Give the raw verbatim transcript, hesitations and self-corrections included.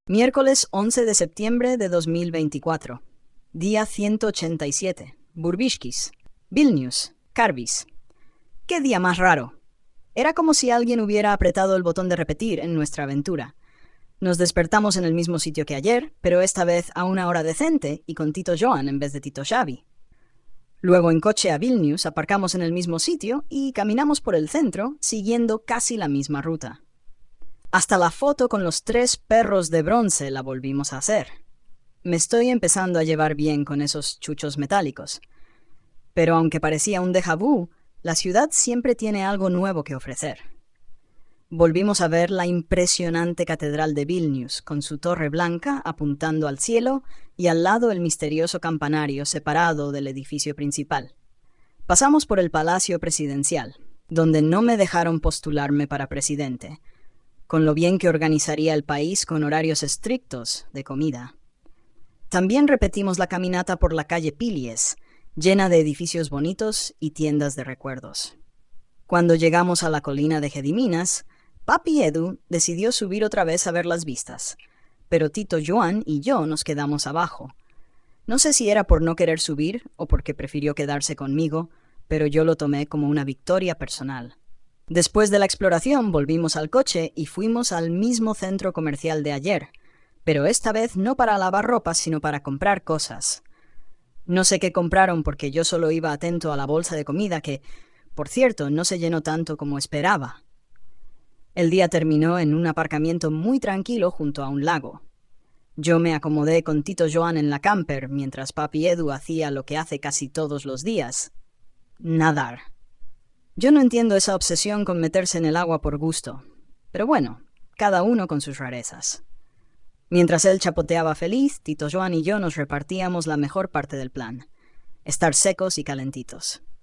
Miércoles once de septiembre de dos mil veinticuatro. Día ciento ochenta y siete. Burbiskis. Vilnius. Karbis. ¡Qué día más raro! Era como si alguien hubiera apretado el botón de repetir en nuestra aventura. Nos despertamos en el mismo sitio que ayer, pero esta vez a una hora decente y con Tito Johan en vez de Tito Xavi. Luego en coche a Vilnius aparcamos en el mismo sitio y caminamos por el centro siguiendo casi la misma ruta. Hasta la foto con los tres perros de bronce la volvimos a hacer. Me estoy empezando a llevar bien con esos chuchos metálicos. Pero aunque parecía un déjà vu, la ciudad siempre tiene algo nuevo que ofrecer. Volvimos a ver la impresionante catedral de Vilnius, con su torre blanca apuntando al cielo y al lado el misterioso campanario separado del edificio principal. Pasamos por el Palacio Presidencial, donde no me dejaron postularme para presidente, con lo bien que organizaría el país con horarios estrictos de comida. También repetimos la caminata por la calle Pilies, llena de edificios bonitos y tiendas de recuerdos. Cuando llegamos a la colina de Gediminas, Papi Edu decidió subir otra vez a ver las vistas, pero Tito Johan y yo nos quedamos abajo. No sé si era por no querer subir o porque prefirió quedarse conmigo, pero yo lo tomé como una victoria personal. Después de la exploración volvimos al coche y fuimos al mismo centro comercial de ayer, pero esta vez no para lavar ropa, sino para comprar cosas. No sé qué compraron porque yo solo iba atento a la bolsa de comida que, por cierto, no se llenó tanto como esperaba. El día terminó en un aparcamiento muy tranquilo junto a un lago. Yo me acomodé con Tito Johan en la camper mientras Papi Edu hacía lo que hace casi todos los días: nadar. Yo no entiendo esa obsesión con meterse en el agua por gusto, pero bueno, cada uno con sus rarezas. Mientras él chapoteaba feliz, Tito Johan y yo nos repartíamos la mejor parte del plan: estar secos y calentitos.